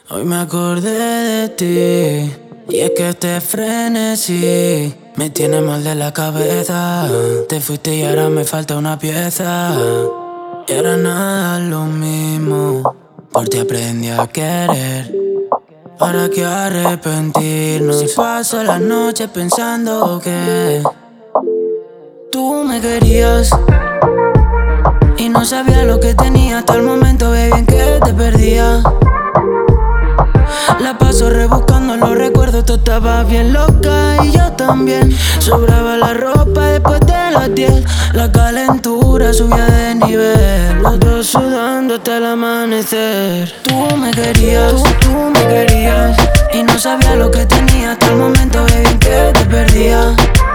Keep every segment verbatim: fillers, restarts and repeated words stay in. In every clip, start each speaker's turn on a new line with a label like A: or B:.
A: Hoy me acordé de ti, y es que este frenesí me tiene mal de la cabeza. Te fuiste y ahora me falta una pieza. Y ahora nada lo mismo, por ti aprendí a querer. ¿Para qué arrepentirnos? Si paso la noche pensando que tú me querías y no sabía lo que tenía hasta el momento, baby, en que te perdía. La paso rebuscando los recuerdos, tú estabas bien loca y yo también. Sobraba la ropa después de las diez, la calentura subía de nivel, los dos sudando hasta el amanecer. Tú me querías, tú, tú me querías y no sabía lo que tenía hasta el momento, baby, en que te perdía.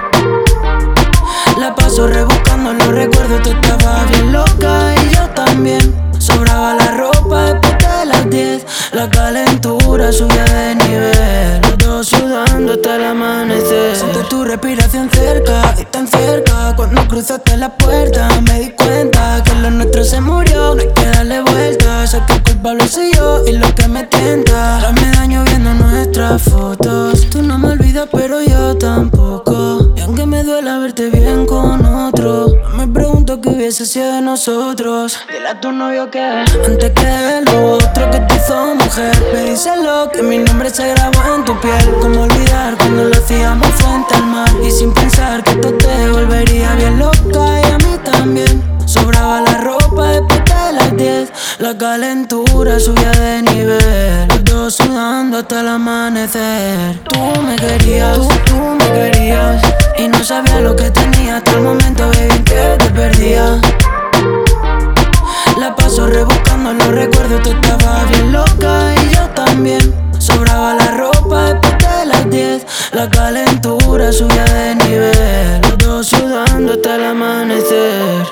A: La paso rebuscando los recuerdos, tú estabas bien loca y yo también. Sobraba la ropa después de las diez, la calentura subía de nivel, los dos sudando hasta el amanecer. Siento tu respiración cerca y tan cerca. Cuando cruzaste la puerta me di cuenta que lo nuestro se murió, no hay que darle vuelta. Sé que el culpable soy yo y lo que me tienta. Hazme daño viendo nuestras fotos. Tú no me olvidas pero yo tampoco, y aunque me duela verte bien con otro, me pregunto qué hubiese sido de nosotros. Dile a tu novio que antes que él hubo otro que te hizo mujer. Pedíselo que mi nombre se grabó en tu piel. Cómo olvidar cuando lo hacíamos frente al mar, y sin pensar que esto te volvería bien loca y a mí también. Sobraba la ropa después de las diez, la calentura subía de nivel, los dos sudando hasta el amanecer. Tú me querías, tú, tú me querías y no sabía lo que tenía hasta el momento, baby, en que te perdía. La paso rebuscando los recuerdos, tú estabas bien loca y yo también. Sobraba la ropa después de las diez, la calentura subía de nivel, los dos sudando hasta el amanecer.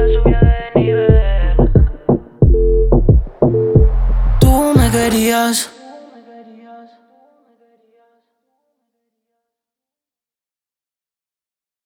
A: Tú me querías